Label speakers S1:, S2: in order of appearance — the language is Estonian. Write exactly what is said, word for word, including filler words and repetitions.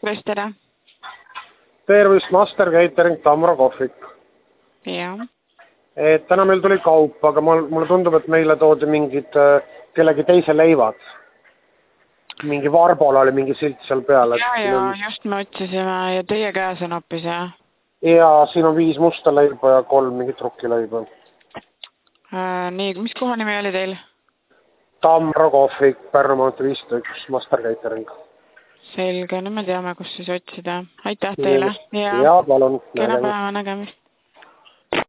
S1: tervist, tere!
S2: Tervist, Master Catering, Tamro kohvik.
S1: Ja.
S2: Et täna meil tuli kaup, aga mulle tundub, et meile toodi mingid kellegi teise leivad. Mingi Varbol oli mingi silt seal peal.
S1: Ja, ja, just me otsisime ja teie käes on hoopis, jah?
S2: Ja siin on viis musta leiba ja kolm mingit rukkileiba.
S1: Äh, nii, mis koha nimi oli teil?
S2: Tamro kohvik, Pärnumaalt viissada üks, Master Catering.
S1: Selge, nüüd me teame, kus siis otsida. Aitäh teile!
S2: Ja, palun!
S1: Kena päeva nägemist!